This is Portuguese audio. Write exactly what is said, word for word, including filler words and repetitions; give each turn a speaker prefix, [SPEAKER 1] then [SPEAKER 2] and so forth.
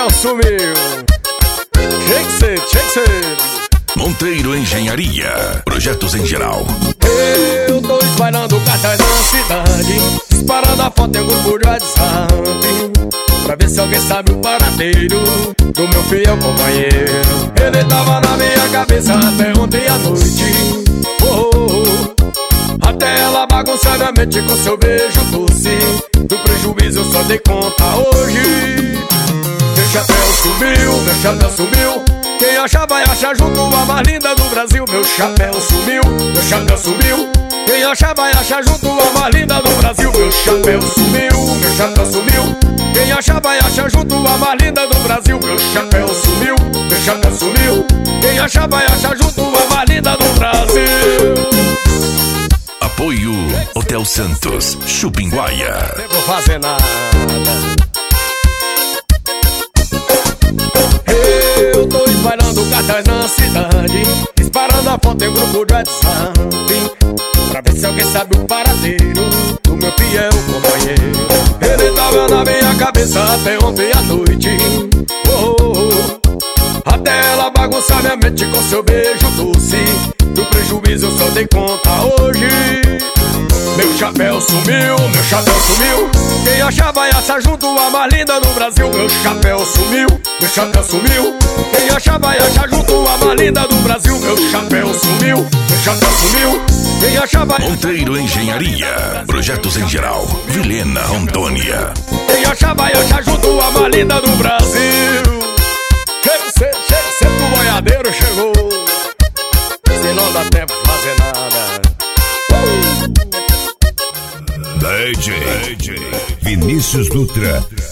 [SPEAKER 1] chapéu sumiu. Tinha que ser, tinha que ser.
[SPEAKER 2] Monteiro Engenharia, projetos em geral.
[SPEAKER 1] Eu tô espalhando cartaz na cidade, disparando a foto em grupo de WhatsApp, pra ver se alguém sabe o paradeiro do meu fiel companheiro. Ele tava na minha cabeça até ontem à noite, oh, oh, oh. Até ela bagunçar minha mente com seu beijo doce. Do prejuízo eu só dei conta hoje. Meu chapéu sumiu, meu chapéu sumiu. Quem achar vai achar junto a mais linda do Brasil. Meu chapéu sumiu, meu chapéu sumiu. Quem achar vai achar junto a mais linda do Brasil. Meu chapéu sumiu, meu chapéu sumiu. Quem achar vai achar junto a mais linda do Brasil. Meu chapéu sumiu, meu chapéu sumiu. Quem achar vai achar junto a mais linda do Brasil.
[SPEAKER 2] Apoio Hotel Santos, Chupinguaia.
[SPEAKER 1] Nem vou fazer nada. Eu tô espalhando cartaz na cidade, disparando a foto em grupo de WhatsApp, pra ver se alguém sabe o paradeiro do meu fiel companheiro. Ele tava na minha cabeça até ontem à noite, oh, oh, oh. Até ela bagunçar minha mente com seu beijo doce. Do prejuízo eu só dei conta hoje. Meu chapéu sumiu, meu chapéu sumiu. Quem achar vai achar junto a mais linda do Brasil. Meu chapéu sumiu, meu chapéu sumiu. Quem achar vai achar junto a mais linda do Brasil. Meu chapéu sumiu, meu chapéu sumiu. Quem achar vai...
[SPEAKER 2] Monteiro Engenharia, projetos em geral, Vilhena, Rondônia.
[SPEAKER 1] Quem achar vai achar junto a mais linda do Brasil. Chega de ser, chega de ser que o boiadeiro chegou. Se não dá tempo de fazer nada.
[SPEAKER 3] D J Vinícius Dutra.